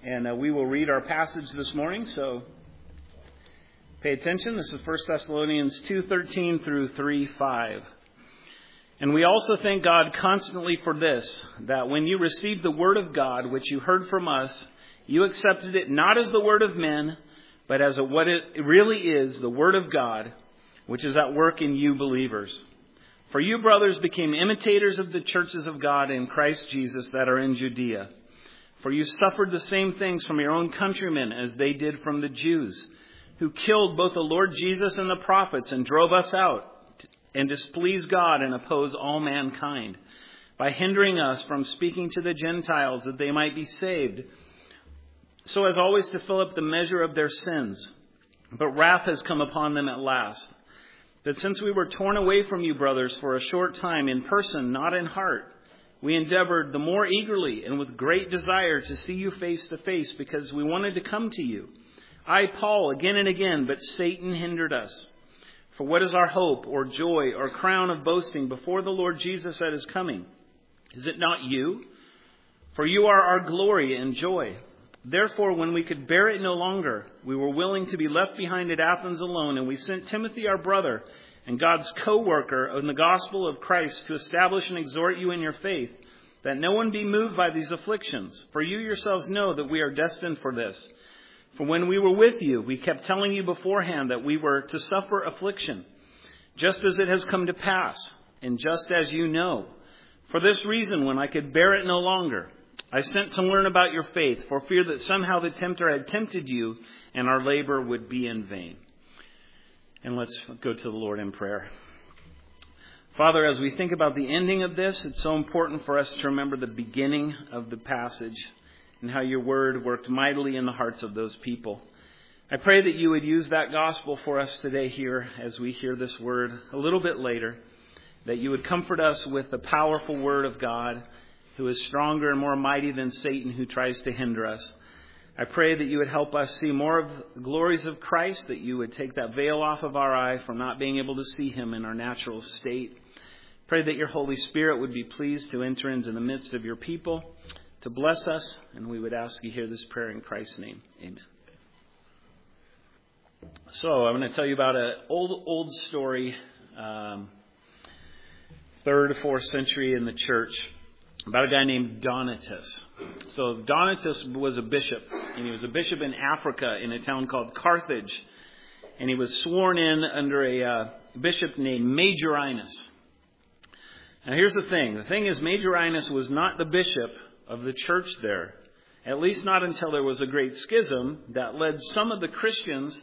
And we will read our passage this morning, so pay attention. This is 1 Thessalonians 2:13 through 3:5. And we also thank God constantly for this, that when you received the word of God, which you heard from us, you accepted it not as the word of men, but as what it really is, the word of God, which is at work in you believers. For you, brothers, became imitators of the churches of God in Christ Jesus that are in Judea. For you suffered the same things from your own countrymen as they did from the Jews, who killed both the Lord Jesus and the prophets and drove us out and displeased God and oppose all mankind by hindering us from speaking to the Gentiles that they might be saved, so as always to fill up the measure of their sins. But wrath has come upon them at last. That since we were torn away from you, brothers, for a short time in person, not in heart, we endeavored the more eagerly and with great desire to see you face to face because we wanted to come to you. I, Paul, again and again, but Satan hindered us. For what is our hope or joy or crown of boasting before the Lord Jesus at his coming? Is it not you? For you are our glory and joy. Therefore, when we could bear it no longer, we were willing to be left behind at Athens alone, and we sent Timothy, our brother, and God's co-worker in the gospel of Christ, to establish and exhort you in your faith, that no one be moved by these afflictions. For you yourselves know that we are destined for this. For when we were with you, we kept telling you beforehand that we were to suffer affliction, just as it has come to pass, and just as you know. For this reason, when I could bear it no longer, I sent to learn about your faith, for fear that somehow the tempter had tempted you, and our labor would be in vain. And let's go to the Lord in prayer. Father, as we think about the ending of this, it's so important for us to remember the beginning of the passage and how your word worked mightily in the hearts of those people. I pray that you would use that gospel for us today here as we hear this word a little bit later, that you would comfort us with the powerful word of God, who is stronger and more mighty than Satan, who tries to hinder us. I pray that you would help us see more of the glories of Christ, that you would take that veil off of our eye from not being able to see him in our natural state. Pray that your Holy Spirit would be pleased to enter into the midst of your people, to bless us, and we would ask you hear this prayer in Christ's name. Amen. So I'm going to tell you about an old story, 3rd or 4th century in the church, about a guy named Donatus. So Donatus was a bishop, and he was a bishop in Africa in a town called Carthage. And he was sworn in under a bishop named Majorinus. Now here's the thing. The thing is, Majorinus was not the bishop of the church there. At least not until there was a great schism that led some of the Christians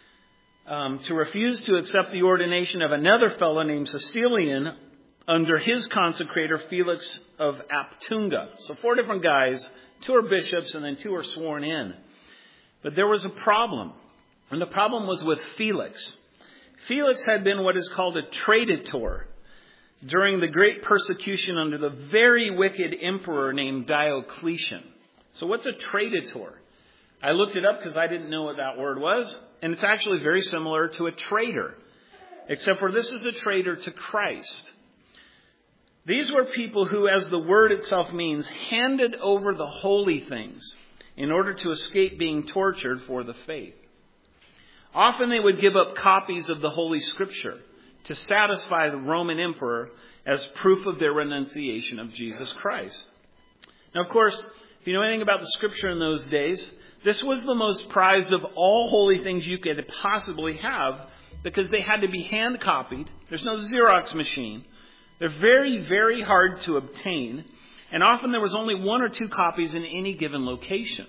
to refuse to accept the ordination of another fellow named Cecilian under his consecrator, Felix of Aptunga. So 4 different guys, 2 are bishops, and then 2 are sworn in. But there was a problem, and the problem was with Felix. Felix had been what is called a traditor during the great persecution under the very wicked emperor named Diocletian. So what's a traditor? I looked it up because I didn't know what that word was, and it's actually very similar to a traitor, except for this is a traitor to Christ. These were people who, as the word itself means, handed over the holy things in order to escape being tortured for the faith. Often they would give up copies of the Holy Scripture to satisfy the Roman emperor as proof of their renunciation of Jesus Christ. Now, of course, if you know anything about the Scripture in those days, this was the most prized of all holy things you could possibly have because they had to be hand copied. There's no Xerox machine. They're very, very hard to obtain, and often there was only 1 or 2 copies in any given location.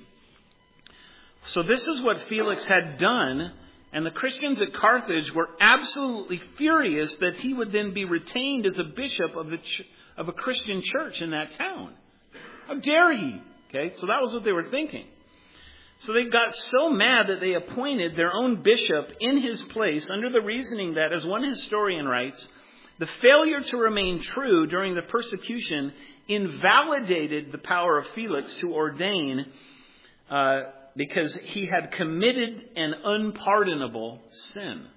So this is what Felix had done, and the Christians at Carthage were absolutely furious that he would then be retained as a bishop of a Christian church in that town. How dare he? Okay, so that was what they were thinking. So they got so mad that they appointed their own bishop in his place under the reasoning that, as one historian writes, the failure to remain true during the persecution invalidated the power of Felix to ordain because he had committed an unpardonable sin.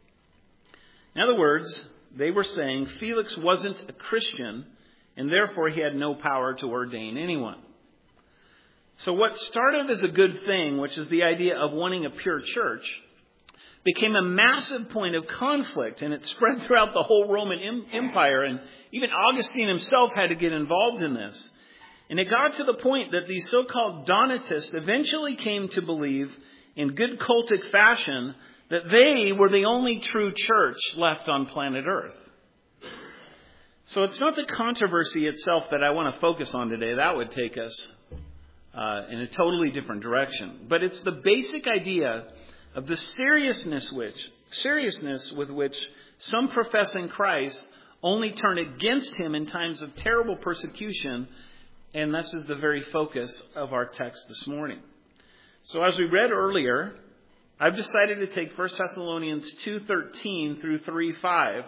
In other words, they were saying Felix wasn't a Christian and therefore he had no power to ordain anyone. So what started as a good thing, which is the idea of wanting a pure church, became a massive point of conflict, and it spread throughout the whole Roman Empire, and even Augustine himself had to get involved in this. And it got to the point that these so-called Donatists eventually came to believe, in good cultic fashion, that they were the only true church left on planet Earth. So it's not the controversy itself that I want to focus on today. That would take us in a totally different direction. But it's the basic idea of the seriousness with which some professing Christ only turn against him in times of terrible persecution. And this is the very focus of our text this morning. So as we read earlier, I've decided to take 1 Thessalonians 2:13 through 3:5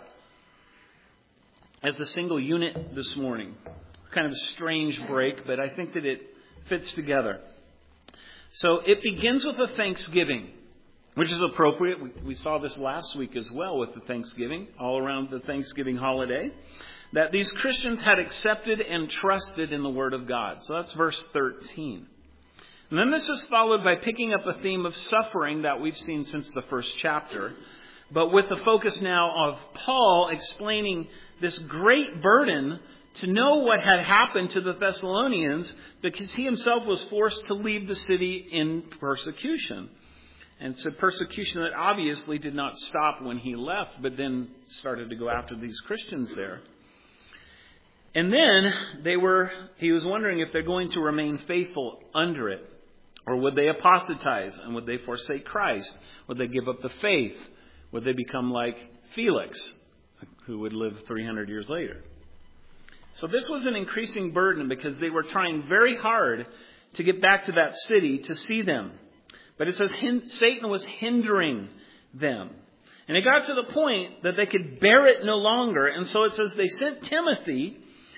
as a single unit this morning. Kind of a strange break, but I think that it fits together. So it begins with a thanksgiving, which is appropriate. We saw this last week as well with the Thanksgiving, all around the Thanksgiving holiday, that these Christians had accepted and trusted in the Word of God. So that's verse 13. And then this is followed by picking up a theme of suffering that we've seen since the first chapter, but with the focus now of Paul explaining this great burden to know what had happened to the Thessalonians, because he himself was forced to leave the city in persecution. And it's a persecution that obviously did not stop when he left, but then started to go after these Christians there. And then he was wondering if they're going to remain faithful under it, or would they apostatize, and would they forsake Christ? Would they give up the faith? Would they become like Felix, who would live 300 years later? So this was an increasing burden because they were trying very hard to get back to that city to see them. But it says Satan was hindering them. And it got to the point that they could bear it no longer. And so it says they sent Timothy,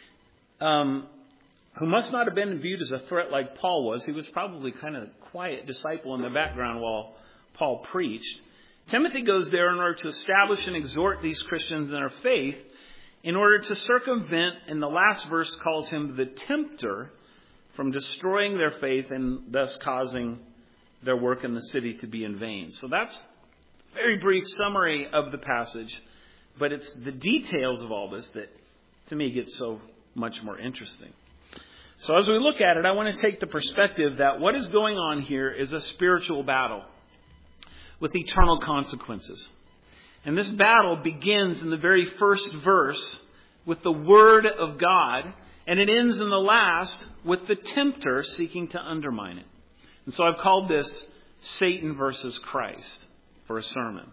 who must not have been viewed as a threat like Paul was. He was probably kind of a quiet disciple in the background while Paul preached. Timothy goes there in order to establish and exhort these Christians in their faith, in order to circumvent, and the last verse calls him the tempter, from destroying their faith and thus causing their work in the city to be in vain. So that's a very brief summary of the passage, but it's the details of all this that, to me, get so much more interesting. So as we look at it, I want to take the perspective that what is going on here is a spiritual battle with eternal consequences. And this battle begins in the very first verse with the Word of God, and it ends in the last with the tempter seeking to undermine it. And so I've called this Satan versus Christ for a sermon.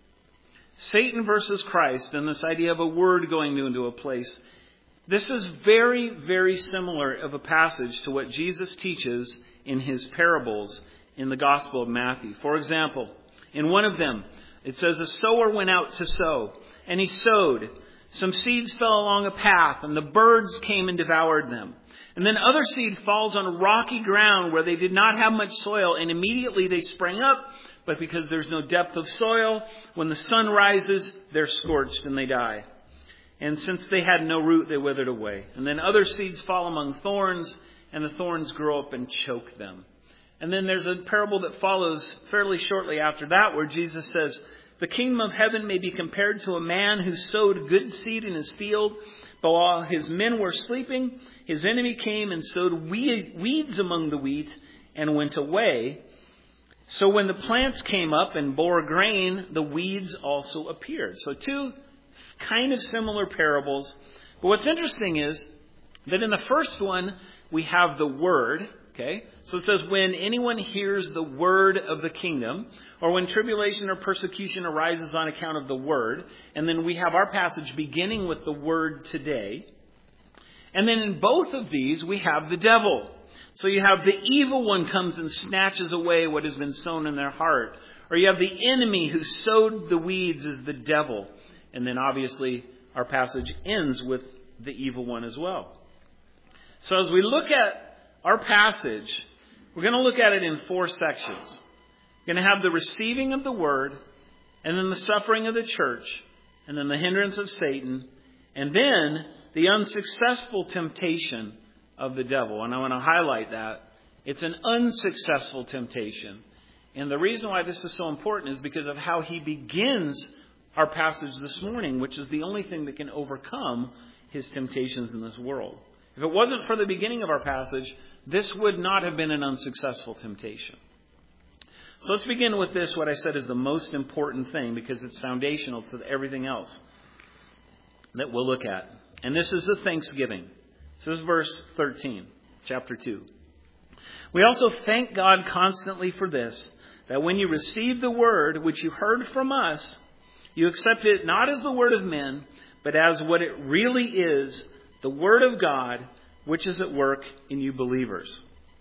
Satan versus Christ, and this idea of a word going into a place. This is very, very similar of a passage to what Jesus teaches in his parables in the Gospel of Matthew. For example, in one of them, it says, a sower went out to sow, and he sowed. Some seeds fell along a path, and the birds came and devoured them. And then other seed falls on rocky ground where they did not have much soil, and immediately they sprang up. But because there's no depth of soil, when the sun rises, they're scorched and they die. And since they had no root, they withered away. And then other seeds fall among thorns, and the thorns grow up and choke them. And then there's a parable that follows fairly shortly after that, where Jesus says, the kingdom of heaven may be compared to a man who sowed good seed in his field, but while his men were sleeping, his enemy came and sowed weeds among the wheat and went away. So when the plants came up and bore grain, the weeds also appeared. So two kind of similar parables. But what's interesting is that in the first one, we have the word. Okay, so it says when anyone hears the word of the kingdom, or when tribulation or persecution arises on account of the word. And then we have our passage beginning with the word today. And then in both of these, we have the devil. So you have the evil one comes and snatches away what has been sown in their heart. Or you have the enemy who sowed the weeds as the devil. And then obviously our passage ends with the evil one as well. So as we look at our passage, we're going to look at it in four sections. We're going to have the receiving of the word, and then the suffering of the church, and then the hindrance of Satan, and then the unsuccessful temptation of the devil. And I want to highlight that It's an unsuccessful temptation. And the reason why this is so important is because of how he begins our passage this morning, which is the only thing that can overcome his temptations in this world. If it wasn't for the beginning of our passage, this would not have been an unsuccessful temptation. So let's begin with this, what I said is the most important thing, because it's foundational to everything else that we'll look at. And this is the thanksgiving. This is verse 13, chapter 2. We also thank God constantly for this, that when you received the word which you heard from us, you accepted it not as the word of men, but as what it really is, the word of God, which is at work in you believers.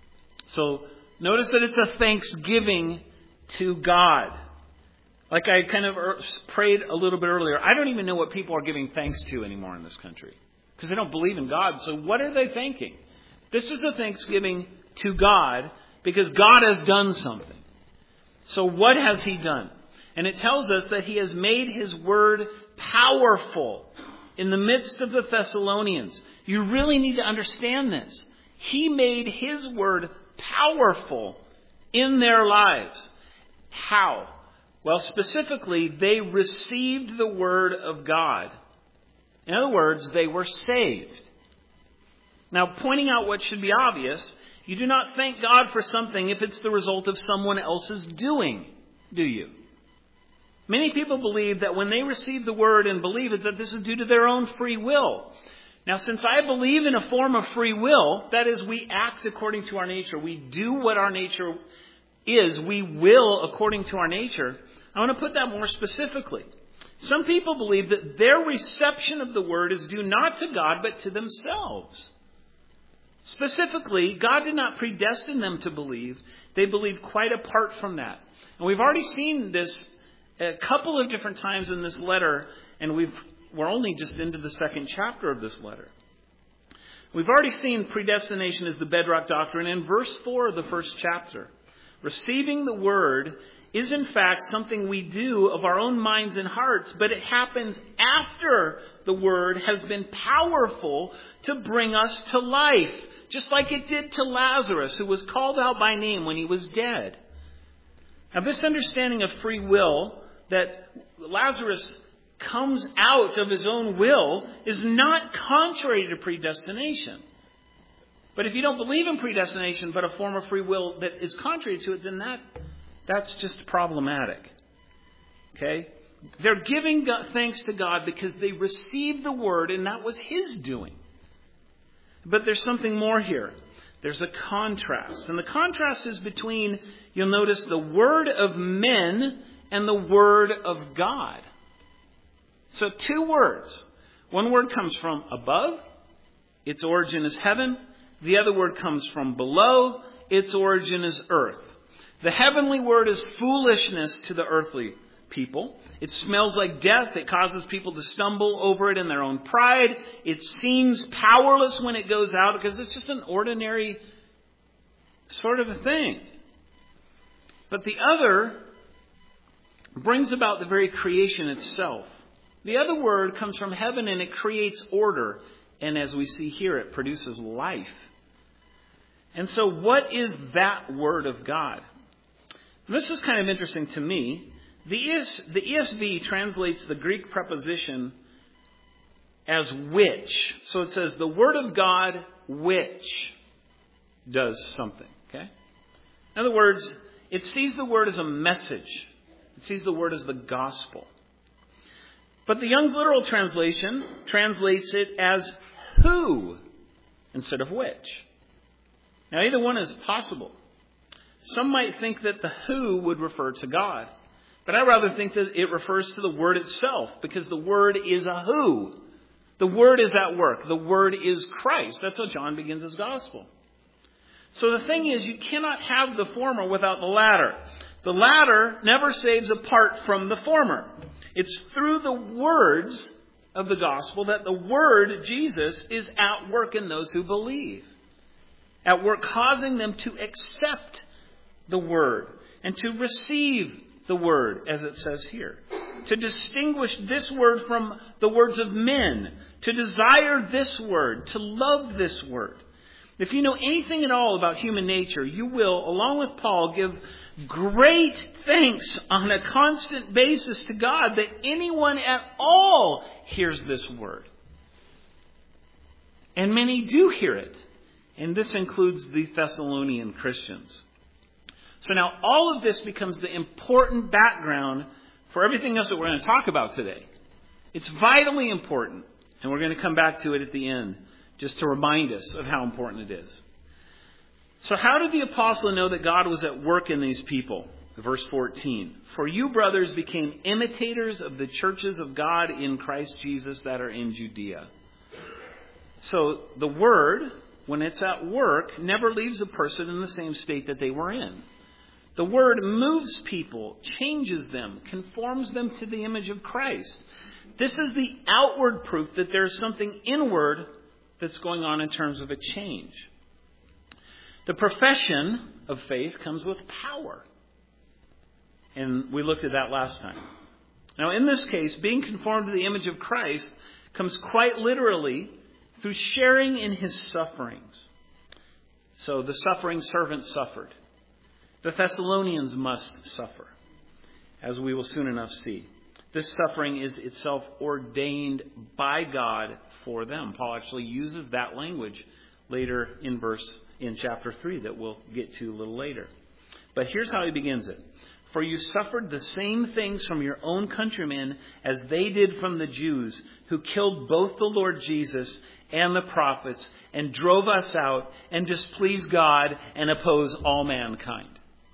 So notice that it's a thanksgiving to God. Like I kind of prayed a little bit earlier, I don't even know what people are giving thanks to anymore in this country, because they don't believe in God. So what are they thanking? This is a thanksgiving to God because God has done something. So what has he done? And it tells us that he has made his word powerful in the midst of the Thessalonians. You really need to understand this. He made his word powerful in their lives. How? Well, specifically, they received the word of God. In other words, they were saved. Now, pointing out what should be obvious, you do not thank God for something if it's the result of someone else's doing, do you? Many people believe that when they receive the word and believe it, that this is due to their own free will. Now, since I believe in a form of free will, that is, we act according to our nature, we do what our nature is, we will according to our nature, I want to put that more specifically. Some people believe that their reception of the word is due not to God, but to themselves. Specifically, God did not predestine them to believe. They believed quite apart from that. And we've already seen this a couple of different times in this letter, and we're only just into the second chapter of this letter. We've already seen predestination as the bedrock doctrine in verse 4 of the first chapter. Receiving the word is in fact something we do of our own minds and hearts, but it happens after the word has been powerful to bring us to life, just like it did to Lazarus, who was called out by name when he was dead. Now, this understanding of free will, that Lazarus comes out of his own will, is not contrary to predestination. But if you don't believe in predestination, but a form of free will that is contrary to it, then that's just problematic. Okay? They're giving thanks to God because they received the word, and that was his doing. But there's something more here. There's a contrast. And the contrast is between, you'll notice, the word of men and the word of God. So two words. One word comes from above. Its origin is heaven. The other word comes from below. Its origin is earth. The heavenly word is foolishness to the earthly people. It smells like death. It causes people to stumble over it in their own pride. It seems powerless when it goes out because it's just an ordinary sort of a thing. But the other brings about the very creation itself. The other word comes from heaven and it creates order. And as we see here, it produces life. And so what is that word of God? This is kind of interesting to me. The ESV translates the Greek preposition as which. So it says the word of God which does something. Okay? In other words, it sees the word as a message. It sees the word as the gospel. But the Young's literal translation translates it as who instead of which. Now, either one is possible. Some might think that the who would refer to God. But I rather think that it refers to the word itself, because the word is a who. The word is at work. The word is Christ. That's how John begins his gospel. So the thing is, you cannot have the former without the latter. The latter never saves apart from the former. It's through the words of the gospel that the word, Jesus, is at work in those who believe. At work causing them to accept the word and to receive the word, as it says here. To distinguish this word from the words of men. To desire this word. To love this word. If you know anything at all about human nature, you will, along with Paul, give great thanks on a constant basis to God that anyone at all hears this word. And many do hear it. And this includes the Thessalonian Christians. So now all of this becomes the important background for everything else that we're going to talk about today. It's vitally important. And we're going to come back to it at the end, just to remind us of how important it is. So how did the apostle know that God was at work in these people? Verse 14. For you, brothers, became imitators of the churches of God in Christ Jesus that are in Judea. So the word, when it's at work, never leaves a person in the same state that they were in. The word moves people, changes them, conforms them to the image of Christ. This is the outward proof that there's something inward that's going on in terms of a change. The profession of faith comes with power. And we looked at that last time. Now, in this case, being conformed to the image of Christ comes quite literally through sharing in his sufferings. So the suffering servant suffered. The Thessalonians must suffer, as we will soon enough see. This suffering is itself ordained by God for them. Paul actually uses that language later in chapter 3 that we'll get to a little later. But here's how he begins it. For you suffered the same things from your own countrymen as they did from the Jews, who killed both the Lord Jesus and the prophets, and drove us out, and displeased God, and oppose all mankind.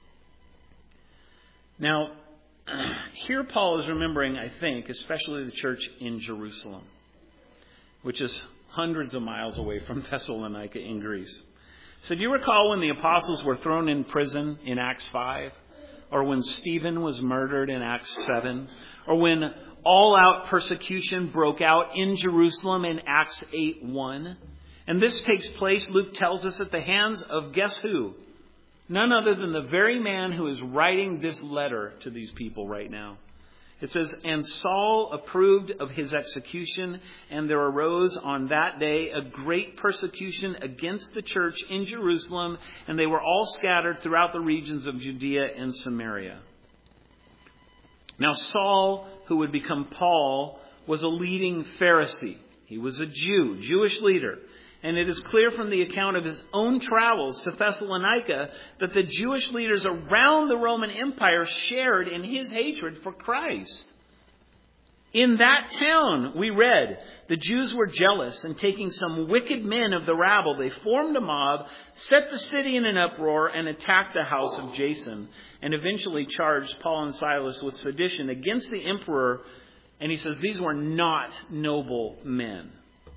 Now, here Paul is remembering, I think, especially the church in Jerusalem, which is hundreds of miles away from Thessalonica in Greece. So do you recall when the apostles were thrown in prison in Acts 5? Or when Stephen was murdered in Acts 7? Or when all-out persecution broke out in Jerusalem in Acts 8:1? And this takes place, Luke tells us, at the hands of guess who? None other than the very man who is writing this letter to these people right now. It says, and Saul approved of his execution, and there arose on that day a great persecution against the church in Jerusalem, and they were all scattered throughout the regions of Judea and Samaria. Now Saul, who would become Paul, was a leading Pharisee. He was a Jew, Jewish leader. And it is clear from the account of his own travels to Thessalonica that the Jewish leaders around the Roman Empire shared in his hatred for Christ. In that town, we read, the Jews were jealous, and taking some wicked men of the rabble, they formed a mob, set the city in an uproar, and attacked the house of Jason, and eventually charged Paul and Silas with sedition against the emperor. And he says these were not noble men.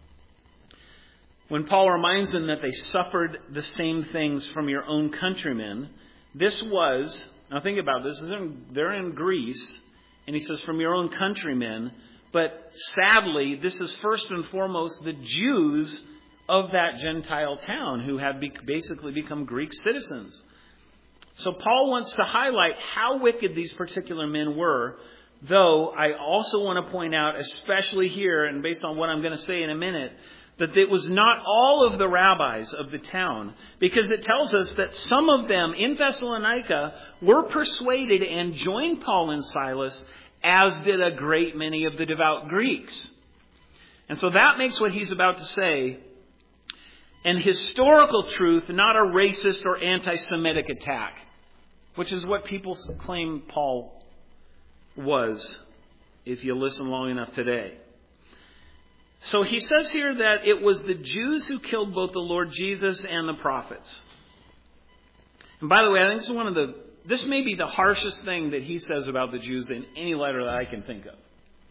When Paul reminds them that they suffered the same things from your own countrymen, this was, now think about this, they're in Greece, and he says from your own countrymen, but sadly, this is first and foremost the Jews of that Gentile town who had basically become Greek citizens. So Paul wants to highlight how wicked these particular men were, though I also want to point out, especially here, and based on what I'm going to say in a minute, that it was not all of the rabbis of the town, because it tells us that some of them in Thessalonica were persuaded and joined Paul and Silas, as did a great many of the devout Greeks. And so that makes what he's about to say an historical truth, not a racist or anti-Semitic attack, which is what people claim Paul was, if you listen long enough today. So he says here that it was the Jews who killed both the Lord Jesus and the prophets. And by the way, I think this may be the harshest thing that he says about the Jews in any letter that I can think of.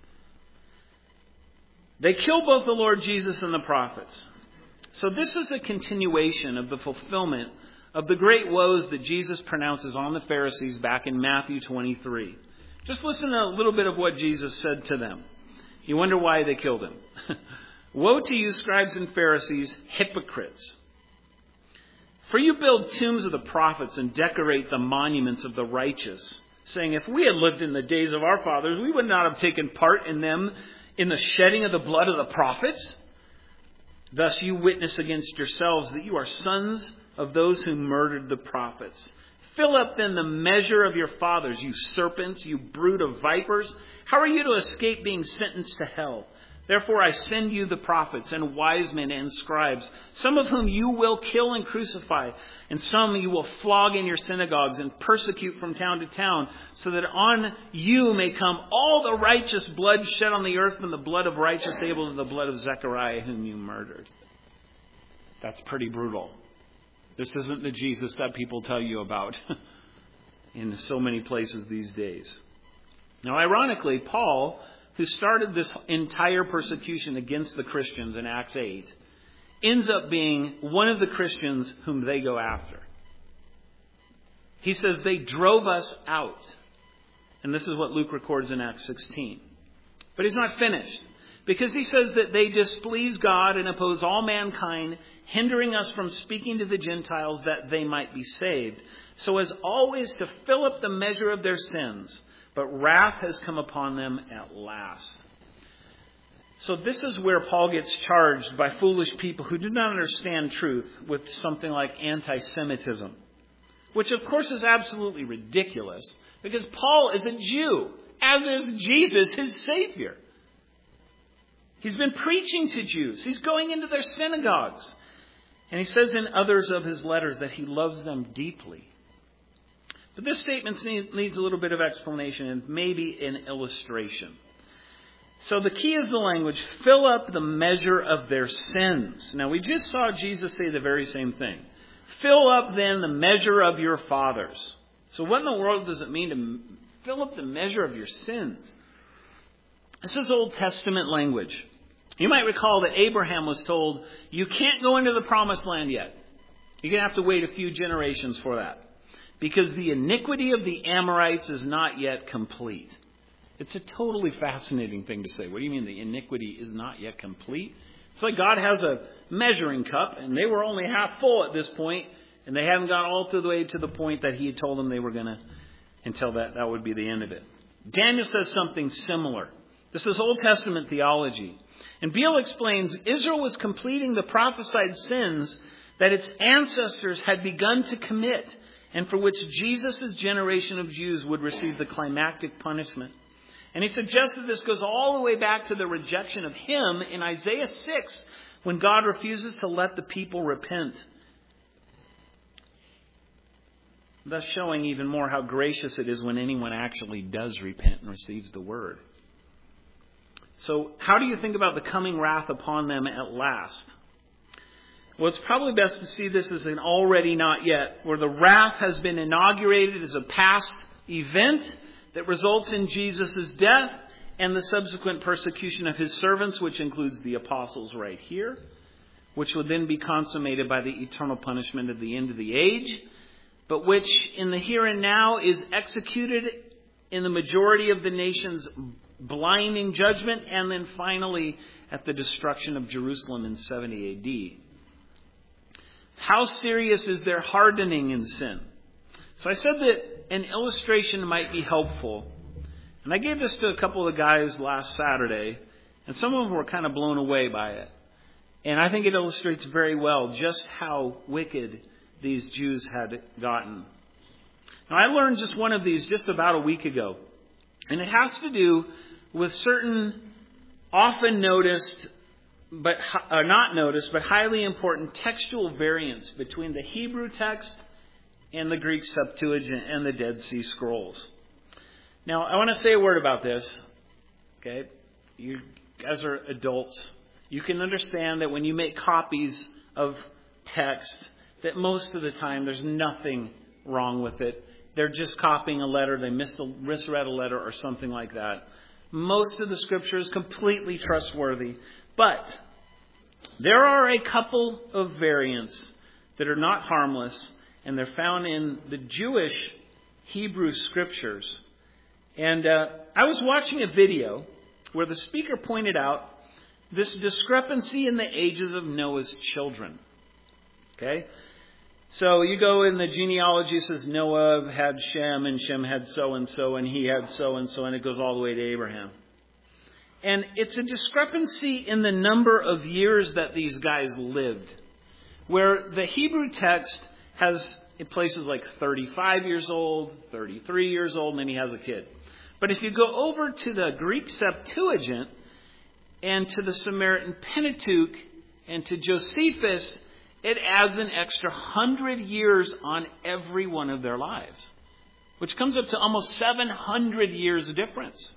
They killed both the Lord Jesus and the prophets. So this is a continuation of the fulfillment of the great woes that Jesus pronounces on the Pharisees back in Matthew 23. Just listen to a little bit of what Jesus said to them. You wonder why they killed him. Woe to you, scribes and Pharisees, hypocrites! For you build tombs of the prophets and decorate the monuments of the righteous, saying, if we had lived in the days of our fathers, we would not have taken part in them in the shedding of the blood of the prophets. Thus you witness against yourselves that you are sons of those who murdered the prophets. Fill up then the measure of your fathers, you serpents, you brood of vipers. How are you to escape being sentenced to hell? Therefore I send you the prophets and wise men and scribes, some of whom you will kill and crucify, and some you will flog in your synagogues and persecute from town to town, so that on you may come all the righteous blood shed on the earth, from the blood of righteous Abel to the blood of Zechariah whom you murdered. That's pretty brutal. This isn't the Jesus that people tell you about in so many places these days. Now, ironically, Paul, who started this entire persecution against the Christians in Acts 8, ends up being one of the Christians whom they go after. He says they drove us out. And this is what Luke records in Acts 16. But he's not finished, because he says that they displease God and oppose all mankind, hindering us from speaking to the Gentiles that they might be saved, so as always to fill up the measure of their sins. But wrath has come upon them at last. So this is where Paul gets charged by foolish people who do not understand truth with something like anti-Semitism, which of course is absolutely ridiculous, because Paul is a Jew, as is Jesus, his Savior. He's been preaching to Jews. He's going into their synagogues. And he says in others of his letters that he loves them deeply. But this statement needs a little bit of explanation and maybe an illustration. So the key is the language, fill up the measure of their sins. Now we just saw Jesus say the very same thing. Fill up then the measure of your fathers. So what in the world does it mean to fill up the measure of your sins? This is Old Testament language. You might recall that Abraham was told, you can't go into the promised land yet. You're going to have to wait a few generations for that, because the iniquity of the Amorites is not yet complete. It's a totally fascinating thing to say. What do you mean the iniquity is not yet complete? It's like God has a measuring cup, and they were only half full at this point, and they hadn't got all the way to the point that he had told them they were going to, until that would be the end of it. Daniel says something similar. This is Old Testament theology. And Beale explains Israel was completing the prophesied sins that its ancestors had begun to commit, and for which Jesus' generation of Jews would receive the climactic punishment. And he suggests that this goes all the way back to the rejection of him in Isaiah 6, when God refuses to let the people repent, thus showing even more how gracious it is when anyone actually does repent and receives the word. So how do you think about the coming wrath upon them at last? Well, it's probably best to see this as an already not yet, where the wrath has been inaugurated as a past event that results in Jesus' death and the subsequent persecution of his servants, which includes the apostles right here, which would then be consummated by the eternal punishment at the end of the age, but which in the here and now is executed in the majority of the nation's blinding judgment, and then finally at the destruction of Jerusalem in 70 AD. How serious is their hardening in sin? So I said that an illustration might be helpful. And I gave this to a couple of the guys last Saturday, and some of them were kind of blown away by it. And I think it illustrates very well just how wicked these Jews had gotten. Now, I learned just one of these just about a week ago. And it has to do with certain often noticed, but not noticed, but highly important textual variants between the Hebrew text and the Greek Septuagint and the Dead Sea Scrolls. Now, I want to say a word about this. Okay, you guys are adults. You can understand that when you make copies of text, that most of the time there's nothing wrong with it. They're just copying a letter. They misread a letter or something like that. Most of the scripture is completely trustworthy. But there are a couple of variants that are not harmless, and they're found in the Jewish Hebrew scriptures. And I was watching a video where the speaker pointed out this discrepancy in the ages of Noah's children. Okay? So you go in the genealogy, it says Noah had Shem, and Shem had so-and-so, and he had so-and-so, and it goes all the way to Abraham. And it's a discrepancy in the number of years that these guys lived. Where the Hebrew text has places like 35 years old, 33 years old, and then he has a kid. But if you go over to the Greek Septuagint and to the Samaritan Pentateuch and to Josephus, it adds an extra 100 years on every one of their lives, which comes up to almost 700 years of difference.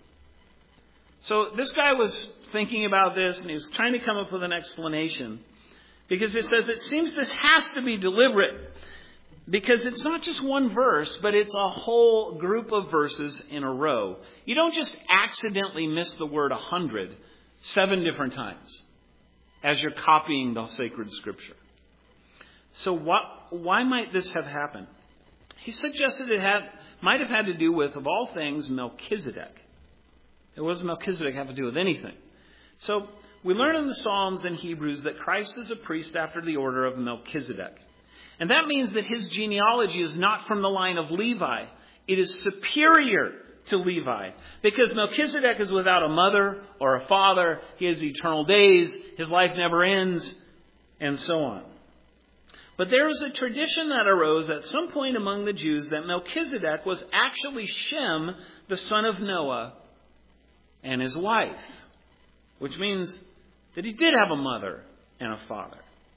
So this guy was thinking about this, and he was trying to come up with an explanation, because it says it seems this has to be deliberate, because it's not just one verse, but it's a whole group of verses in a row. You don't just accidentally miss the word 100 7 different times as you're copying the sacred scripture. So why might this have happened? He suggested it might have had to do with, of all things, Melchizedek. It wasn't Melchizedek have to do with anything. So we learn in the Psalms and Hebrews that Christ is a priest after the order of Melchizedek. And that means that his genealogy is not from the line of Levi. It is superior to Levi. Because Melchizedek is without a mother or a father. He has eternal days. His life never ends. And so on. But there was a tradition that arose at some point among the Jews that Melchizedek was actually Shem, the son of Noah, and his wife. Which means that he did have a mother and a father.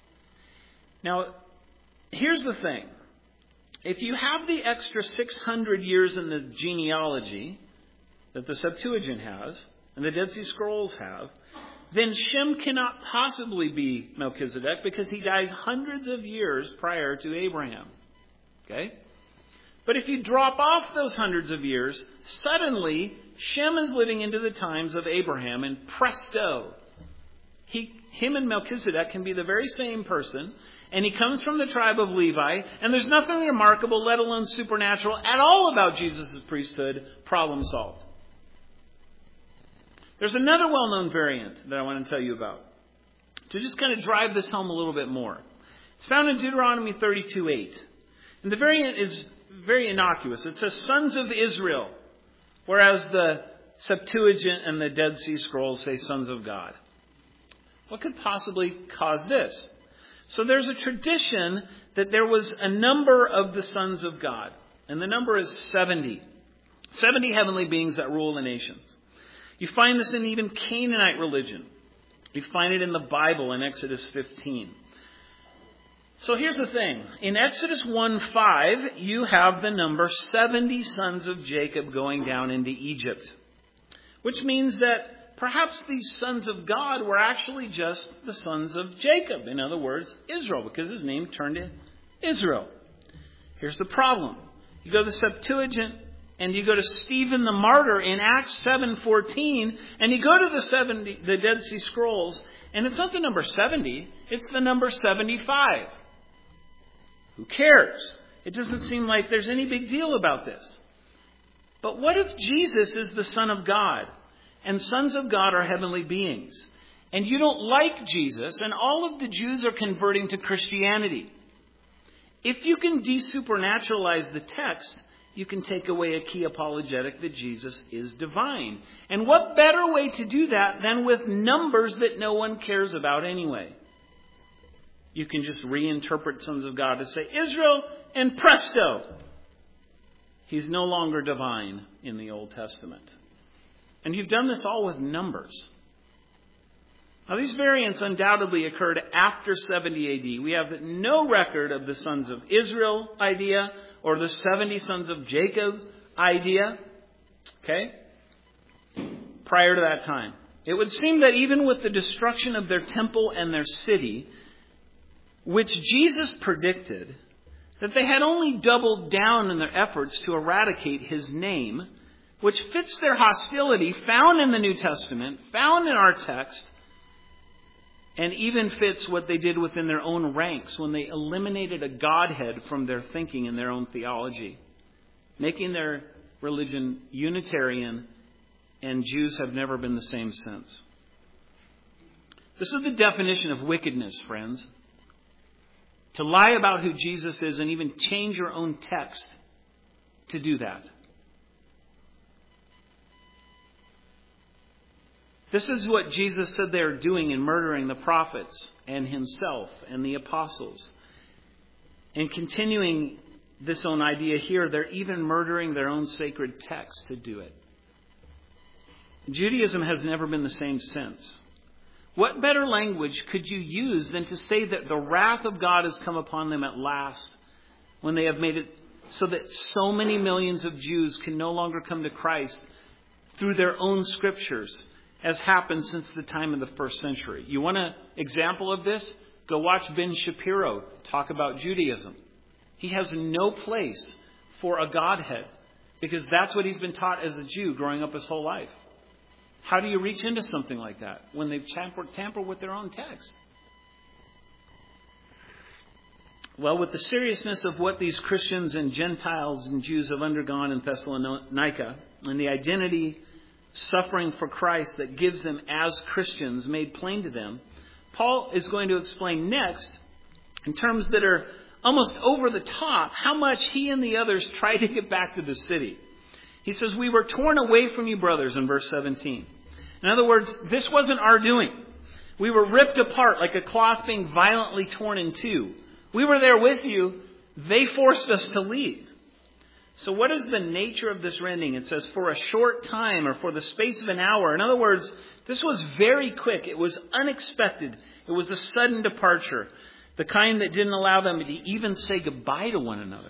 Now, here's the thing. If you have the extra 600 years in the genealogy that the Septuagint has, and the Dead Sea Scrolls have, then Shem cannot possibly be Melchizedek because he dies hundreds of years prior to Abraham. Okay? But if you drop off those hundreds of years, suddenly Shem is living into the times of Abraham, and presto, him and Melchizedek can be the very same person, and he comes from the tribe of Levi, and there's nothing remarkable, let alone supernatural, at all about Jesus' priesthood. Problem solved. There's another well-known variant that I want to tell you about, to just kind of drive this home a little bit more. It's found in Deuteronomy 32:8. And the variant is very innocuous. It says, sons of Israel, whereas the Septuagint and the Dead Sea Scrolls say sons of God. What could possibly cause this? So there's a tradition that there was a number of the sons of God. And the number is 70. 70 heavenly beings that rule the nations. You find this in even Canaanite religion. You find it in the Bible in Exodus 15. So here's the thing. In Exodus 1:5, you have the number 70 sons of Jacob going down into Egypt. Which means that perhaps these sons of God were actually just the sons of Jacob. In other words, Israel, because his name turned to Israel. Here's the problem. You go to the Septuagint, and you go to Stephen the martyr in Acts 7:14, and you go to the Dead Sea Scrolls, and it's not the number 70, it's the number 75. Who cares? It doesn't seem like there's any big deal about this. But what if Jesus is the Son of God, and sons of God are heavenly beings, and you don't like Jesus, and all of the Jews are converting to Christianity? If you can desupernaturalize the text, you can take away a key apologetic that Jesus is divine. And what better way to do that than with numbers that no one cares about anyway? You can just reinterpret sons of God to say Israel, and presto, he's no longer divine in the Old Testament. And you've done this all with numbers. Now, these variants undoubtedly occurred after 70 AD. We have no record of the sons of Israel idea or the 70 sons of Jacob idea. Okay? Prior to that time. It would seem that even with the destruction of their temple and their city, which Jesus predicted, that they had only doubled down in their efforts to eradicate his name, which fits their hostility found in the New Testament, found in our text, and even fits what they did within their own ranks when they eliminated a Godhead from their thinking and their own theology, making their religion Unitarian, and Jews have never been the same since. This is the definition of wickedness, friends. To lie about who Jesus is and even change your own text to do that. This is what Jesus said they are doing in murdering the prophets and himself and the apostles. And continuing this own idea here, they're even murdering their own sacred text to do it. Judaism has never been the same since. What better language could you use than to say that the wrath of God has come upon them at last, when they have made it so that so many millions of Jews can no longer come to Christ through their own scriptures, as happened since the time of the first century? You want an example of this? Go watch Ben Shapiro talk about Judaism. He has no place for a Godhead, because that's what he's been taught as a Jew growing up his whole life. How do you reach into something like that when they've tampered with their own text? Well, with the seriousness of what these Christians and Gentiles and Jews have undergone in Thessalonica, and the identity suffering for Christ that gives them as Christians made plain to them, Paul is going to explain next, in terms that are almost over the top, how much he and the others tried to get back to the city. He says, "We were torn away from you, brothers," in verse 17. In other words, this wasn't our doing. We were ripped apart like a cloth being violently torn in two. We were there with you. They forced us to leave. So what is the nature of this rending? It says, for a short time, or for the space of an hour. In other words, this was very quick. It was unexpected. It was a sudden departure. The kind that didn't allow them to even say goodbye to one another.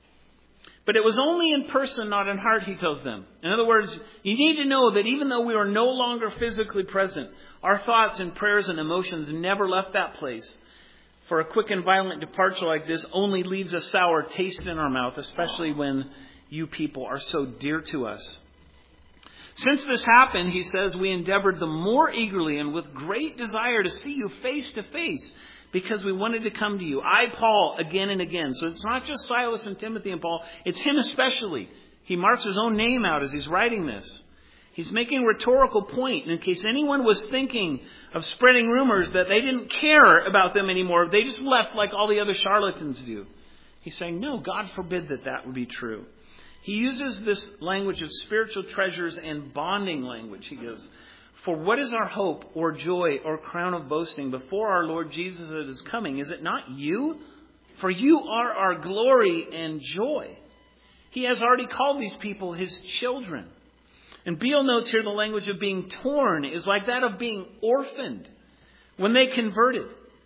But it was only in person, not in heart, he tells them. In other words, you need to know that even though we were no longer physically present, our thoughts and prayers and emotions never left that place. For a quick and violent departure like this only leaves a sour taste in our mouth, especially when you people are so dear to us. Since this happened, he says, we endeavored the more eagerly and with great desire to see you face to face, because we wanted to come to you. I, Paul, again and again. So it's not just Silas and Timothy and Paul. It's him especially. He marks his own name out as he's writing this. He's making a rhetorical point. And in case anyone was thinking of spreading rumors that they didn't care about them anymore, they just left like all the other charlatans do. He's saying, no, God forbid that would be true. He uses this language of spiritual treasures and bonding language. He goes, for what is our hope or joy or crown of boasting before our Lord Jesus that is coming? Is it not you? For you are our glory and joy. He has already called these people his children. And Beale notes here the language of being torn is like that of being orphaned when they converted.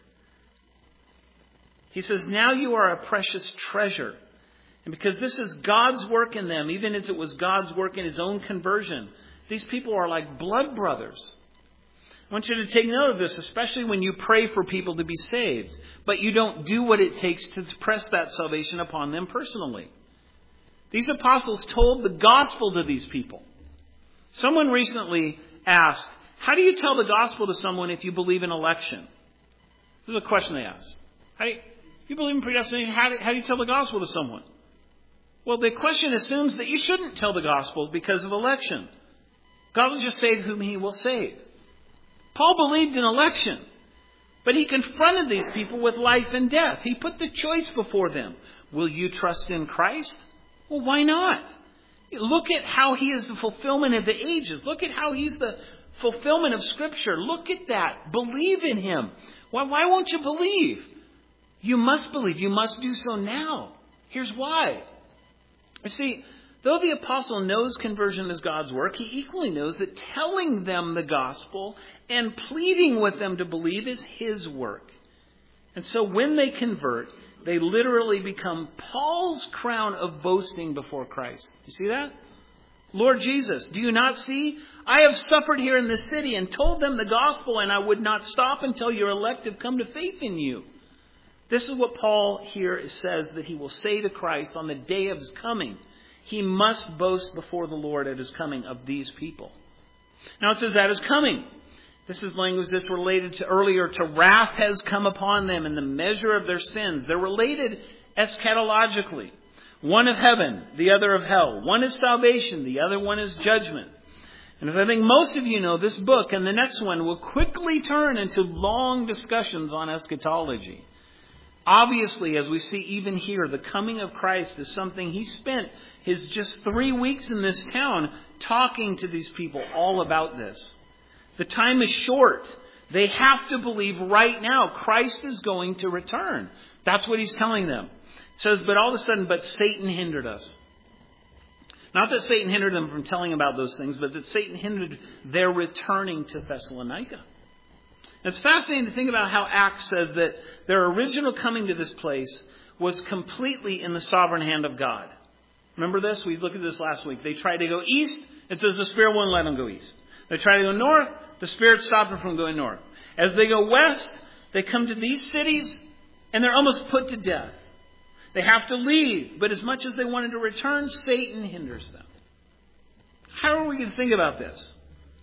He says, now you are a precious treasure. And because this is God's work in them, even as it was God's work in his own conversion, these people are like blood brothers. I want you to take note of this, especially when you pray for people to be saved, but you don't do what it takes to press that salvation upon them personally. These apostles told the gospel to these people. Someone recently asked, how do you tell the gospel to someone if you believe in election? This is a question they asked. If you believe in predestination, how do you tell the gospel to someone? Well, the question assumes that you shouldn't tell the gospel because of election. God will just save whom he will save. Paul believed in election, but he confronted these people with life and death. He put the choice before them. Will you trust in Christ? Well, why not? Look at how he is the fulfillment of the ages. Look at how he's the fulfillment of Scripture. Look at that. Believe in him. Why won't you believe? You must believe. You must do so now. Here's why. You see, though the apostle knows conversion is God's work, he equally knows that telling them the gospel and pleading with them to believe is his work. And so when they convert, they literally become Paul's crown of boasting before Christ. You see that? Lord Jesus, do you not see? I have suffered here in this city and told them the gospel, and I would not stop until your elect have come to faith in you. This is what Paul here says that he will say to Christ on the day of his coming. He must boast before the Lord at his coming of these people. Now it says at his coming. This is language that's related to earlier to wrath has come upon them in the measure of their sins. They're related eschatologically. One of heaven, the other of hell. One is salvation, the other one is judgment. And as I think most of you know, this book and the next one will quickly turn into long discussions on eschatology. Obviously, as we see even here, the coming of Christ is something he spent his just 3 weeks in this town talking to these people all about this. The time is short. They have to believe right now Christ is going to return. That's what he's telling them. It says, but all of a sudden, but Satan hindered us. Not that Satan hindered them from telling about those things, but that Satan hindered their returning to Thessalonica. It's fascinating to think about how Acts says that their original coming to this place was completely in the sovereign hand of God. Remember this? We looked at this last week. They tried to go east. It says the Spirit wouldn't let them go east. They tried to go north. The Spirit stopped them from going north. As they go west, they come to these cities and they're almost put to death. They have to leave. But as much as they wanted to return, Satan hinders them. How are we going to think about this?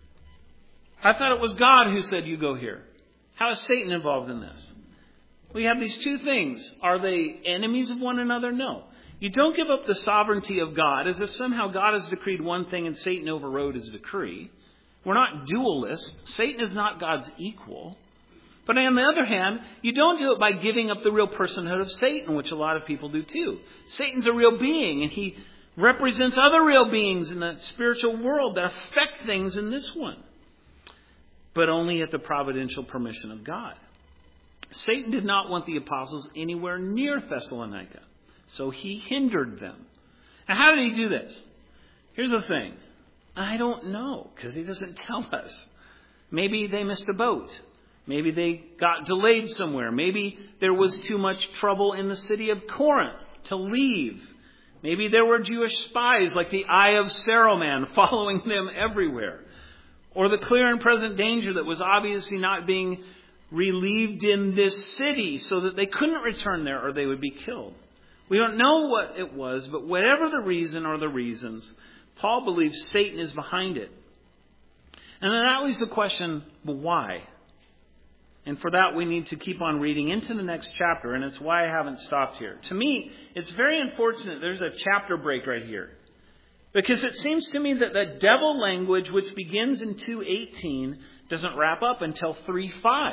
I thought it was God who said, you go here. How is Satan involved in this? We have these two things. Are they enemies of one another? No. You don't give up the sovereignty of God as if somehow God has decreed one thing and Satan overrode his decree. We're not dualists. Satan is not God's equal. But on the other hand, you don't do it by giving up the real personhood of Satan, which a lot of people do too. Satan's a real being, and he represents other real beings in the spiritual world that affect things in this one. But only at the providential permission of God. Satan did not want the apostles anywhere near Thessalonica, so he hindered them. Now, how did he do this? Here's the thing. I don't know, because he doesn't tell us. Maybe they missed a boat. Maybe they got delayed somewhere. Maybe there was too much trouble in the city of Corinth to leave. Maybe there were Jewish spies like the Eye of Saruman following them everywhere. Or the clear and present danger that was obviously not being relieved in this city so that they couldn't return there or they would be killed. We don't know what it was, but whatever the reason or the reasons, Paul believes Satan is behind it. And then that leaves the question, well, why? And for that, we need to keep on reading into the next chapter, and it's why I haven't stopped here. To me, it's very unfortunate there's a chapter break right here. Because it seems to me that the devil language, which begins in 2:18, doesn't wrap up until 3:5.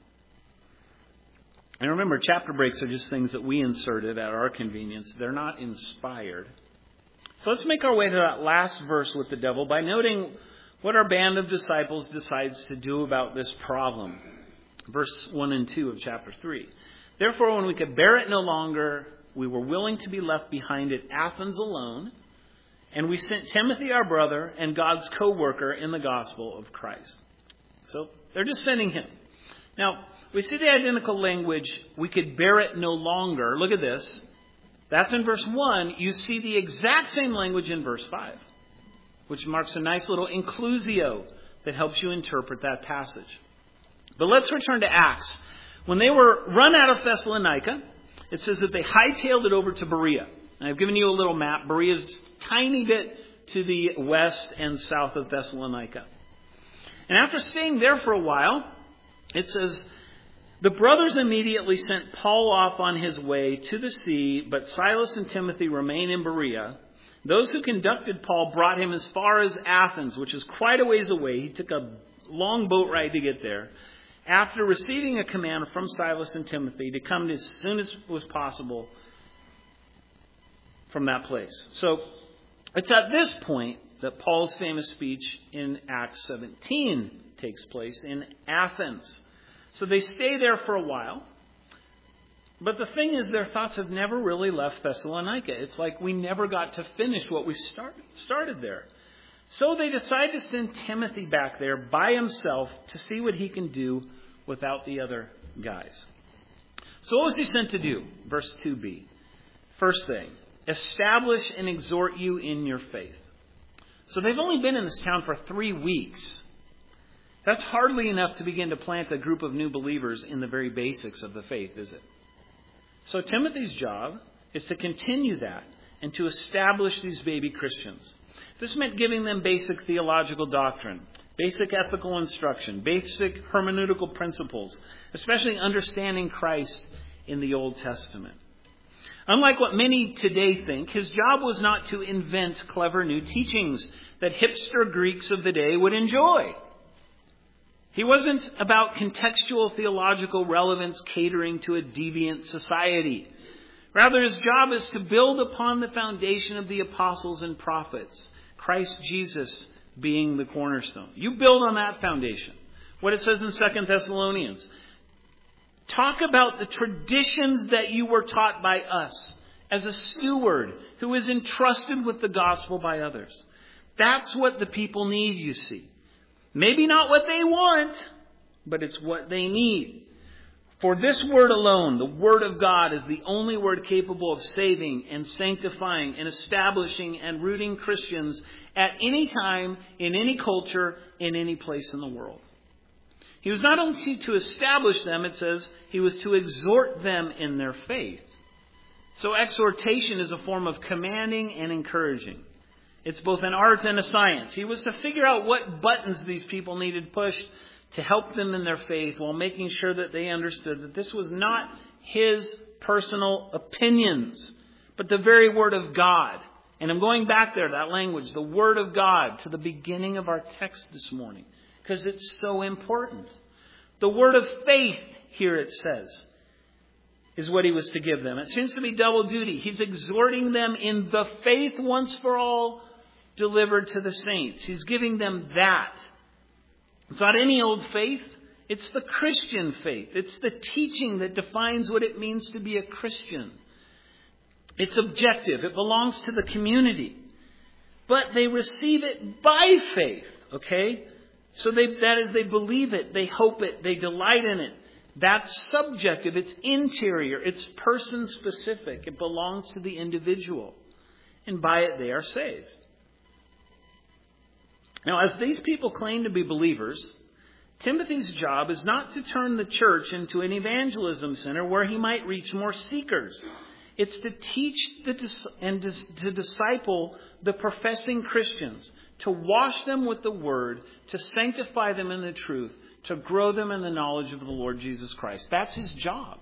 And remember, chapter breaks are just things that we inserted at our convenience. They're not inspired. So let's make our way to that last verse with the devil by noting what our band of disciples decides to do about this problem. Verse 1 and 2 of chapter 3. Therefore, when we could bear it no longer, we were willing to be left behind at Athens alone. And we sent Timothy, our brother, and God's co-worker in the gospel of Christ. So they're just sending him. Now, we see the identical language, we could bear it no longer. Look at this. That's in verse 1. You see the exact same language in verse 5, which marks a nice little inclusio that helps you interpret that passage. But let's return to Acts. When they were run out of Thessalonica, it says that they hightailed it over to Berea. And I've given you a little map. Berea is a tiny bit to the west and south of Thessalonica. And after staying there for a while, it says, the brothers immediately sent Paul off on his way to the sea, but Silas and Timothy remain in Berea. Those who conducted Paul brought him as far as Athens, which is quite a ways away. He took a long boat ride to get there. After receiving a command from Silas and Timothy to come as soon as was possible from that place. So it's at this point that Paul's famous speech in Acts 17 takes place in Athens. So they stay there for a while. But the thing is, their thoughts have never really left Thessalonica. It's like we never got to finish what we started there. So they decide to send Timothy back there by himself to see what he can do without the other guys. So what was he sent to do? Verse 2b. First thing, establish and exhort you in your faith. So they've only been in this town for 3 weeks. That's hardly enough to begin to plant a group of new believers in the very basics of the faith, is it? So Timothy's job is to continue that and to establish these baby Christians. This meant giving them basic theological doctrine, basic ethical instruction, basic hermeneutical principles, especially understanding Christ in the Old Testament. Unlike what many today think, his job was not to invent clever new teachings that hipster Greeks of the day would enjoy. He wasn't about contextual theological relevance catering to a deviant society. Rather, his job is to build upon the foundation of the apostles and prophets, Christ Jesus, being the cornerstone. You build on that foundation. What it says in 2 Thessalonians. Talk about the traditions that you were taught by us as a steward who is entrusted with the gospel by others. That's what the people need, you see. Maybe not what they want, but it's what they need. For this word alone, the Word of God, is the only word capable of saving and sanctifying and establishing and rooting Christians at any time, in any culture, in any place in the world. He was not only to establish them, it says, he was to exhort them in their faith. So exhortation is a form of commanding and encouraging. It's both an art and a science. He was to figure out what buttons these people needed pushed to help them in their faith, while making sure that they understood that this was not his personal opinions, but the very Word of God. And I'm going back there, that language, the Word of God, to the beginning of our text this morning, because it's so important. The word of faith, here it says, is what he was to give them. It seems to be double duty. He's exhorting them in the faith once for all delivered to the saints. He's giving them that. It's not any old faith. It's the Christian faith. It's the teaching that defines what it means to be a Christian. It's objective. It belongs to the community. But they receive it by faith. Okay? So that is, they believe it. They hope it. They delight in it. That's subjective. It's interior. It's person specific. It belongs to the individual. And by it they are saved. Now, as these people claim to be believers, Timothy's job is not to turn the church into an evangelism center where he might reach more seekers. It's to teach and to disciple the professing Christians, to wash them with the Word, to sanctify them in the truth, to grow them in the knowledge of the Lord Jesus Christ. That's his job.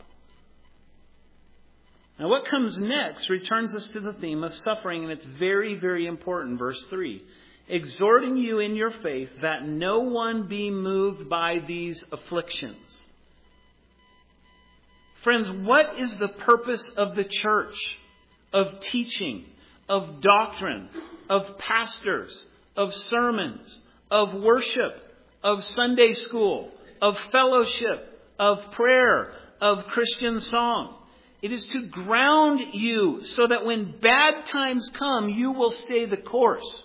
Now, what comes next returns us to the theme of suffering, and it's very, very important. Verse 3. Exhorting you in your faith that no one be moved by these afflictions. Friends, what is the purpose of the church, of teaching, of doctrine, of pastors, of sermons, of worship, of Sunday school, of fellowship, of prayer, of Christian song? It is to ground you so that when bad times come, you will stay the course.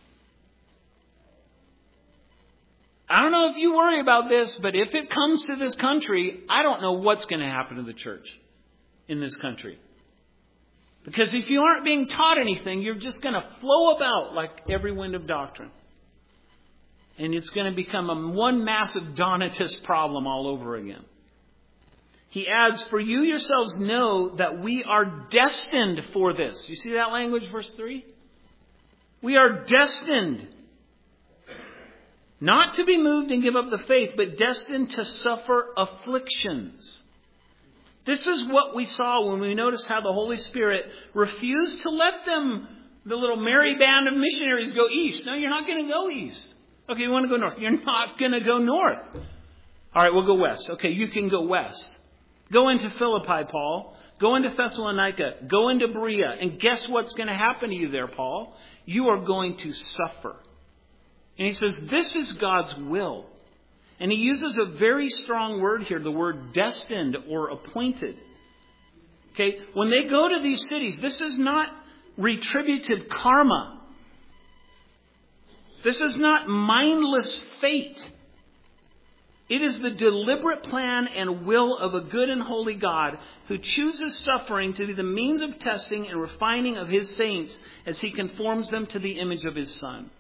I don't know if you worry about this, but if it comes to this country, I don't know what's going to happen to the church in this country. Because if you aren't being taught anything, you're just going to flow about like every wind of doctrine. And it's going to become one massive Donatist problem all over again. He adds, for you yourselves know that we are destined for this. You see that language, verse 3? We are destined. Not to be moved and give up the faith, but destined to suffer afflictions. This is what we saw when we noticed how the Holy Spirit refused to let them, the little merry band of missionaries, go east. No, you're not going to go east. Okay, you want to go north. You're not going to go north. All right, we'll go west. Okay, you can go west. Go into Philippi, Paul. Go into Thessalonica. Go into Berea. And guess what's going to happen to you there, Paul? You are going to suffer. And he says, this is God's will. And he uses a very strong word here, the word destined or appointed. Okay, when they go to these cities, this is not retributive karma. This is not mindless fate. It is the deliberate plan and will of a good and holy God who chooses suffering to be the means of testing and refining of his saints as he conforms them to the image of his Son.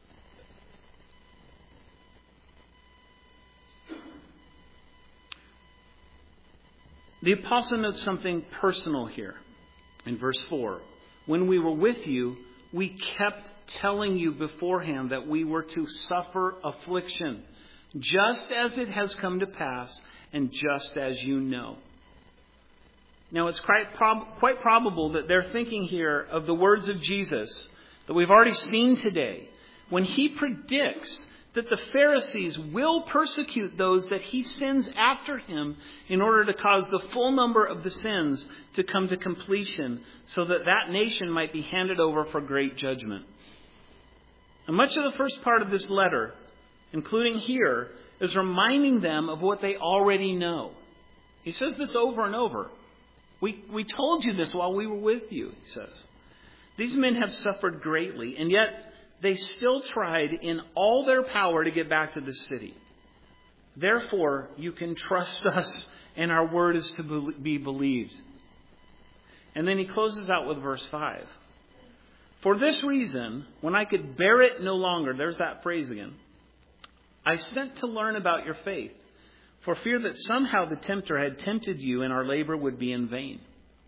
The apostle notes something personal here in verse 4. When we were with you, we kept telling you beforehand that we were to suffer affliction, just as it has come to pass and just as you know. Now, it's quite probable that they're thinking here of the words of Jesus that we've already seen today, when he predicts that the Pharisees will persecute those that he sends after him in order to cause the full number of the sins to come to completion so that that nation might be handed over for great judgment. And much of the first part of this letter, including here, is reminding them of what they already know. He says this over and over. We told you this while we were with you, he says. These men have suffered greatly, and yet they still tried in all their power to get back to the city. Therefore, you can trust us, and our word is to be believed. And then he closes out with verse 5. For this reason, when I could bear it no longer, there's that phrase again, I sent to learn about your faith, for fear that somehow the tempter had tempted you and our labor would be in vain.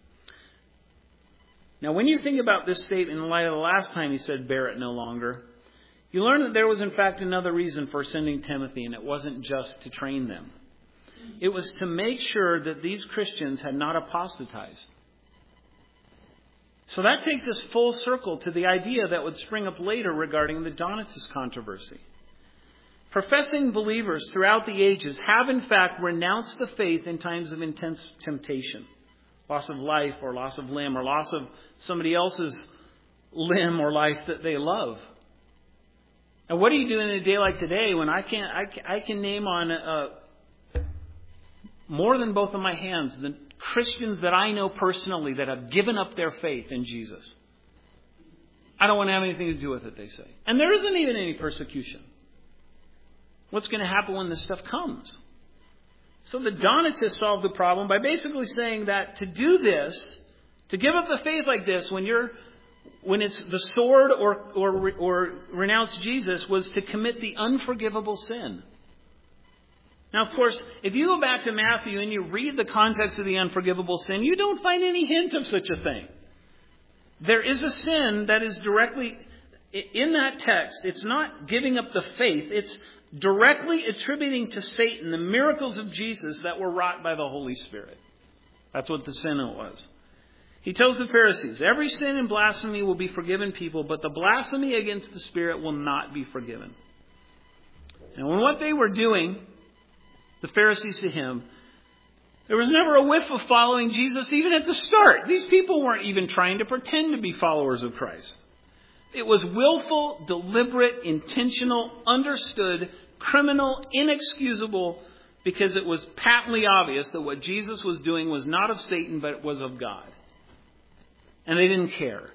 Now, when you think about this statement in light of the last time he said, bear it no longer, you learn that there was in fact another reason for sending Timothy, and it wasn't just to train them. It was to make sure that these Christians had not apostatized. So that takes us full circle to the idea that would spring up later regarding the Donatist controversy. Professing believers throughout the ages have in fact renounced the faith in times of intense temptation. Loss of life or loss of limb or loss of somebody else's limb or life that they love. And what do you do in a day like today when I can name on more than both of my hands the Christians that I know personally that have given up their faith in Jesus? I don't want to have anything to do with it, they say. And there isn't even any persecution. What's going to happen when this stuff comes? So the Donatists solved the problem by basically saying that to do this, to give up the faith like this when it's the sword or renounce Jesus, was to commit the unforgivable sin. Now, of course, if you go back to Matthew and you read the context of the unforgivable sin, you don't find any hint of such a thing. There is a sin that is directly in that text. It's not giving up the faith. It's directly attributing to Satan the miracles of Jesus that were wrought by the Holy Spirit. That's what the sin was. He tells the Pharisees, every sin and blasphemy will be forgiven people, but the blasphemy against the Spirit will not be forgiven. And when what they were doing, the Pharisees to him, there was never a whiff of following Jesus even at the start. These people weren't even trying to pretend to be followers of Christ. It was willful, deliberate, intentional, understood, criminal, inexcusable, because it was patently obvious that what Jesus was doing was not of Satan, but it was of God. And they didn't care.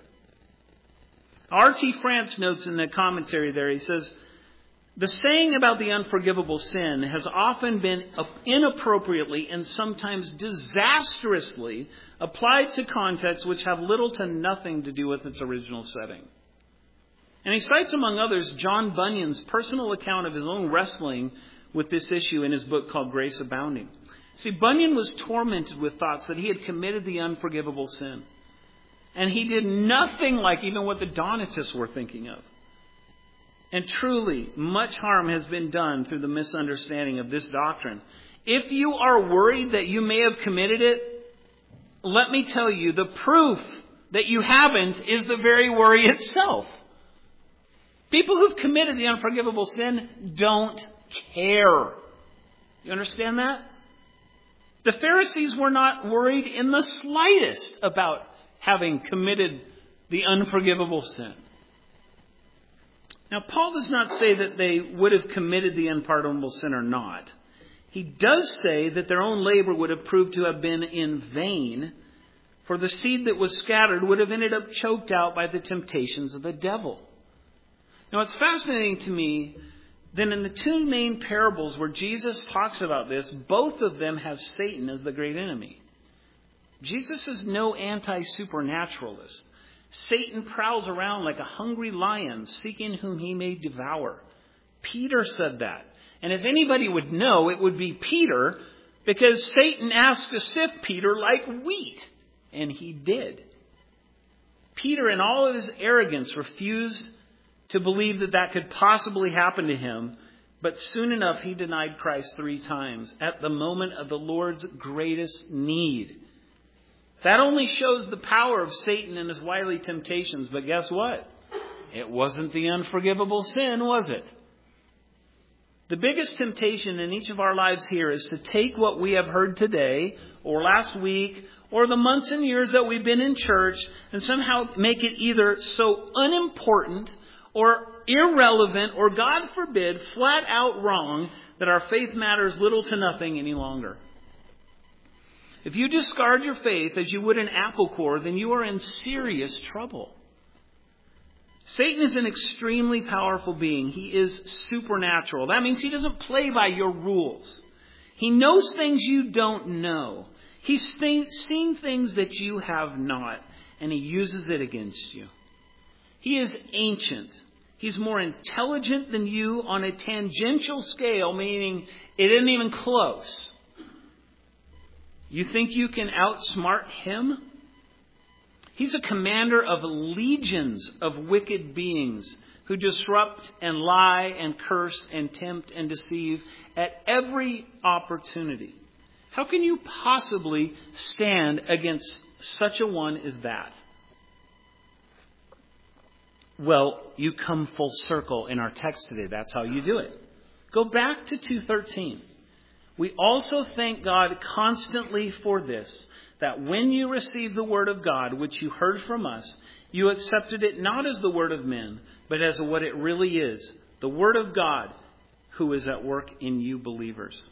R.T. France notes in the commentary there, he says, the saying about the unforgivable sin has often been inappropriately and sometimes disastrously applied to contexts which have little to nothing to do with its original setting. And he cites, among others, John Bunyan's personal account of his own wrestling with this issue in his book called Grace Abounding. See, Bunyan was tormented with thoughts that he had committed the unforgivable sin. And he did nothing like even what the Donatists were thinking of. And truly, much harm has been done through the misunderstanding of this doctrine. If you are worried that you may have committed it, let me tell you, the proof that you haven't is the very worry itself. People who've committed the unforgivable sin don't care. You understand that? The Pharisees were not worried in the slightest about having committed the unforgivable sin. Now, Paul does not say that they would have committed the unpardonable sin or not. He does say that their own labor would have proved to have been in vain, for the seed that was scattered would have ended up choked out by the temptations of the devil. Now, it's fascinating to me that in the two main parables where Jesus talks about this, both of them have Satan as the great enemy. Jesus is no anti-supernaturalist. Satan prowls around like a hungry lion, seeking whom he may devour. Peter said that. And if anybody would know, it would be Peter, because Satan asked to sift Peter like wheat. And he did. Peter, in all of his arrogance, refused to believe that that could possibly happen to him. But soon enough, he denied Christ 3 times at the moment of the Lord's greatest need. That only shows the power of Satan and his wily temptations. But guess what? It wasn't the unforgivable sin, was it? The biggest temptation in each of our lives here is to take what we have heard today or last week or the months and years that we've been in church and somehow make it either so unimportant or irrelevant, or God forbid, flat out wrong, that our faith matters little to nothing any longer. If you discard your faith as you would an apple core, then you are in serious trouble. Satan is an extremely powerful being. He is supernatural. That means he doesn't play by your rules. He knows things you don't know. He's seen things that you have not, and he uses it against you. He is ancient. He's more intelligent than you on a tangential scale, meaning it isn't even close. You think you can outsmart him? He's a commander of legions of wicked beings who disrupt and lie and curse and tempt and deceive at every opportunity. How can you possibly stand against such a one as that? Well, you come full circle in our text today. That's how you do it. Go back to 2:13. We also thank God constantly for this, that when you received the word of God, which you heard from us, you accepted it not as the word of men, but as what it really is, the word of God, who is at work in you believers.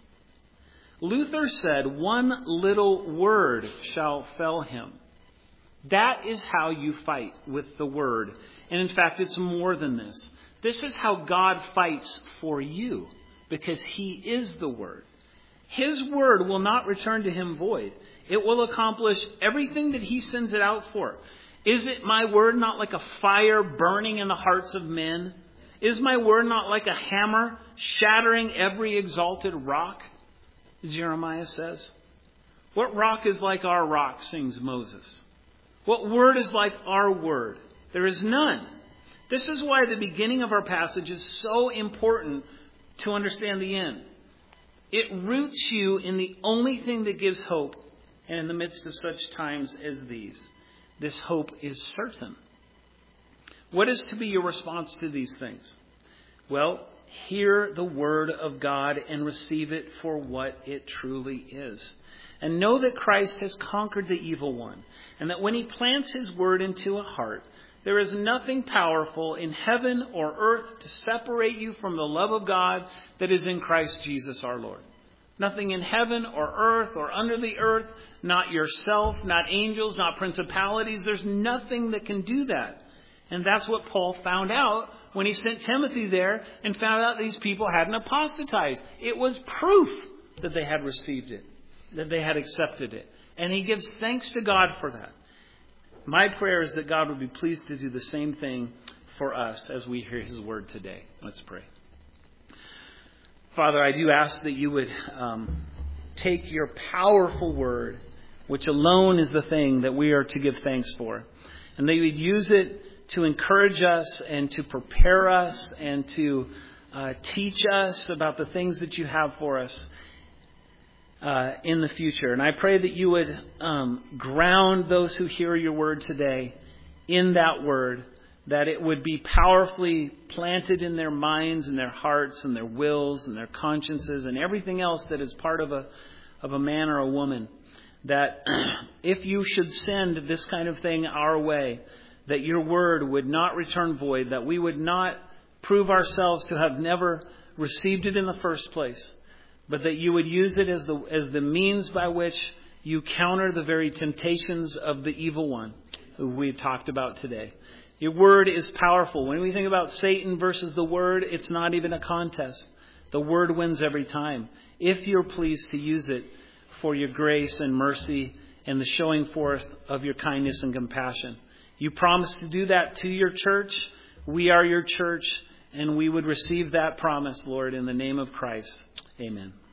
Luther said, one little word shall fell him. That is how you fight with the word. And in fact, it's more than this. This is how God fights for you, because he is the word. His word will not return to him void. It will accomplish everything that he sends it out for. Is it my word not like a fire burning in the hearts of men? Is my word not like a hammer shattering every exalted rock? Jeremiah says. What rock is like our rock, sings Moses. What word is like our word? There is none. This is why the beginning of our passage is so important to understand the end. It roots you in the only thing that gives hope, and in the midst of such times as these, this hope is certain. What is to be your response to these things? Well, hear the word of God and receive it for what it truly is. And know that Christ has conquered the evil one, and that when he plants his word into a heart, there is nothing powerful in heaven or earth to separate you from the love of God that is in Christ Jesus our Lord. Nothing in heaven or earth or under the earth, not yourself, not angels, not principalities. There's nothing that can do that. And that's what Paul found out when he sent Timothy there and found out these people hadn't apostatized. It was proof that they had received it, that they had accepted it. And he gives thanks to God for that. My prayer is that God would be pleased to do the same thing for us as we hear his word today. Let's pray. Father, I do ask that you would take your powerful word, which alone is the thing that we are to give thanks for, and that you would use it to encourage us and to prepare us and to teach us about the things that you have for us in the future. And I pray that you would ground those who hear your word today in that word, that it would be powerfully planted in their minds and their hearts and their wills and their consciences and everything else that is part of a man or a woman. That if you should send this kind of thing our way, that your word would not return void, that we would not prove ourselves to have never received it in the first place, but that you would use it as the means by which you counter the very temptations of the evil one who we've talked about today. Your word is powerful. When we think about Satan versus the word, it's not even a contest. The word wins every time, if you're pleased to use it for your grace and mercy and the showing forth of your kindness and compassion. You promised to do that to your church. We are your church, and we would receive that promise, Lord, in the name of Christ. Amen.